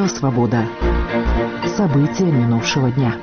Радио «Свобода». События минувшего дня.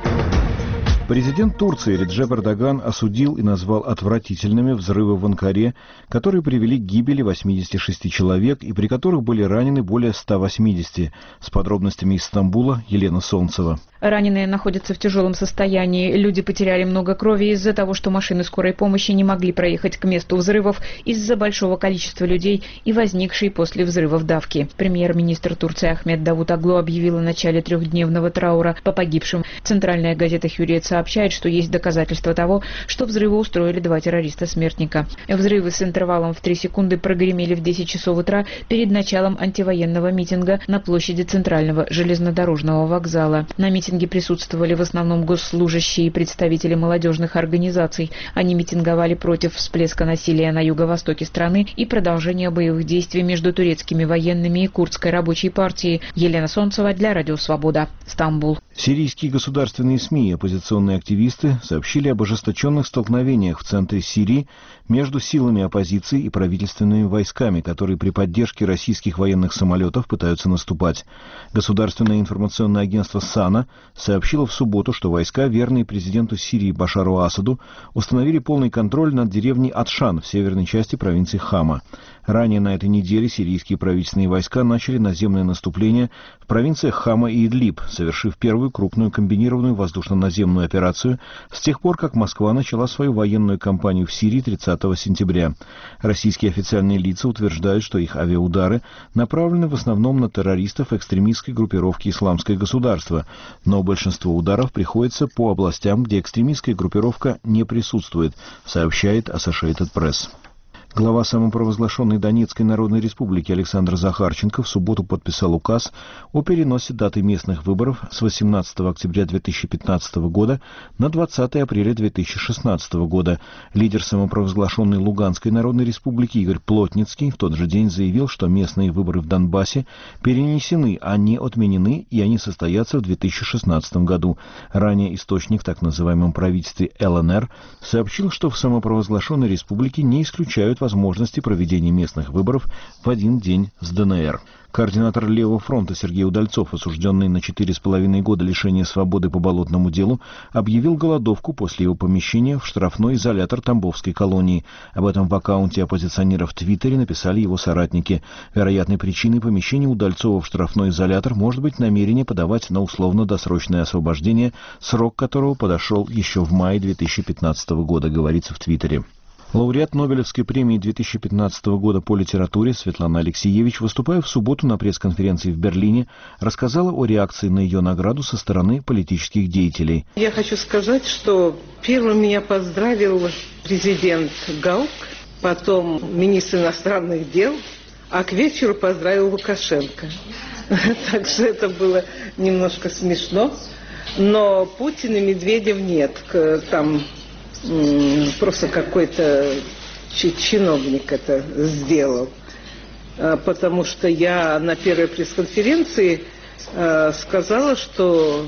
Президент Турции Реджеп Эрдоган осудил и назвал отвратительными взрывы в Анкаре, которые привели к гибели 86 человек и при которых были ранены более 180. С подробностями из Стамбула Елена Солнцева. Раненые находятся в тяжелом состоянии. Люди потеряли много крови из-за того, что машины скорой помощи не могли проехать к месту взрывов из-за большого количества людей и возникшей после взрывов давки. Премьер-министр Турции Ахмед Давутоглу объявил о начале трехдневного траура по погибшим. Центральная газета «Хюрриет» сообщает, что есть доказательства того, что взрывы устроили два террориста-смертника. Взрывы с интервалом в 3 секунды прогремели в 10 часов утра перед началом антивоенного митинга на площади Центрального железнодорожного вокзала. На митинге присутствовали в основном госслужащие и представители молодежных организаций. Они митинговали против всплеска насилия на юго-востоке страны и продолжения боевых действий между турецкими военными и курдской рабочей партией. Елена Солнцева для Радио «Свобода», Стамбул. Сирийские государственные СМИ и оппозиционные активисты сообщили об ожесточенных столкновениях в центре Сирии между силами оппозиции и правительственными войсками, которые при поддержке российских военных самолетов пытаются наступать. Государственное информационное агентство САНА сообщило в субботу, что войска, верные президенту Сирии Башару Асаду, установили полный контроль над деревней Атшан в северной части провинции Хама. Ранее на этой неделе сирийские правительственные войска начали наземное наступление в провинциях Хама и Идлиб, совершив первую крупную комбинированную воздушно-наземную операцию с тех пор, как Москва начала свою военную кампанию в Сирии 30 сентября. Российские официальные лица утверждают, что их авиаудары направлены в основном на террористов экстремистской группировки «Исламское государство», но большинство ударов приходится по областям, где экстремистская группировка не присутствует, сообщает Associated Press. Глава самопровозглашенной Донецкой Народной Республики Александр Захарченко в субботу подписал указ о переносе даты местных выборов с 18 октября 2015 года на 20 апреля 2016 года. Лидер самопровозглашенной Луганской Народной Республики Игорь Плотницкий в тот же день заявил, что местные выборы в Донбассе перенесены, а не отменены, и они состоятся в 2016 году. Ранее источник в так называемом правительстве ЛНР сообщил, что в самопровозглашенной республике не исключают возможности проведения местных выборов в один день с ДНР. Координатор Левого фронта Сергей Удальцов, осужденный на 4,5 года лишения свободы по болотному делу, объявил голодовку после его помещения в штрафной изолятор Тамбовской колонии. Об этом в аккаунте оппозиционера в Твиттере написали его соратники. Вероятной причиной помещения Удальцова в штрафной изолятор может быть намерение подавать на условно-досрочное освобождение, срок которого подошел еще в мае 2015 года, говорится в Твиттере. Лауреат Нобелевской премии 2015 года по литературе Светлана Алексеевич, выступая в субботу на пресс-конференции в Берлине, рассказала о реакции на ее награду со стороны политических деятелей. Я хочу сказать, что первым меня поздравил президент Гаук, потом министр иностранных дел, а к вечеру поздравил Лукашенко. Так что это было немножко смешно. Но Путин и Медведев нет, там просто какой-то чиновник это сделал. Потому что я на первой пресс-конференции сказала, что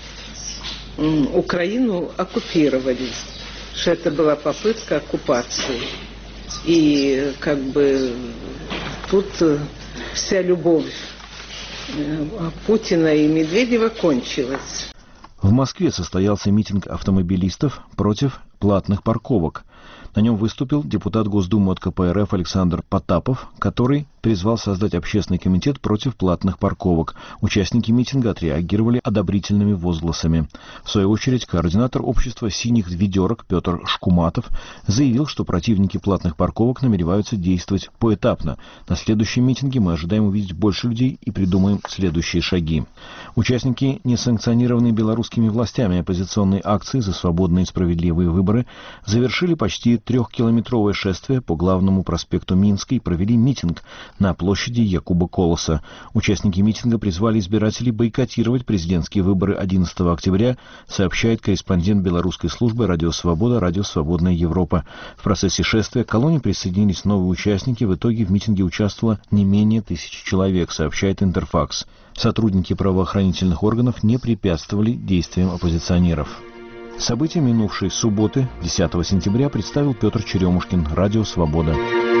Украину оккупировали, что это была попытка оккупации. И как бы тут вся любовь Путина и Медведева кончилась. В Москве состоялся митинг автомобилистов против платных парковок. На нем выступил депутат Госдумы от КПРФ Александр Потапов, который призвал создать общественный комитет против платных парковок. Участники митинга отреагировали одобрительными возгласами. В свою очередь, координатор общества «Синих ведерок» Петр Шкуматов заявил, что противники платных парковок намереваются действовать поэтапно. На следующем митинге мы ожидаем увидеть больше людей и придумаем следующие шаги. Участники несанкционированной белорусскими властями оппозиционной акции «За свободные и справедливые выборы» завершили почти 3-километровое шествие по главному проспекту Минска и провели митинг на площади Якуба Колоса. Участники митинга призвали избирателей бойкотировать президентские выборы 11 октября, сообщает корреспондент белорусской службы «Радио Свобода», «Радио Свободная Европа». В процессе шествия к колонне присоединились новые участники. В итоге в митинге участвовало не менее 1000 человек, сообщает Интерфакс. Сотрудники правоохранительных органов не препятствовали действиям оппозиционеров. События минувшей субботы, 10 сентября, представил Петр Черемушкин, «Радио Свобода».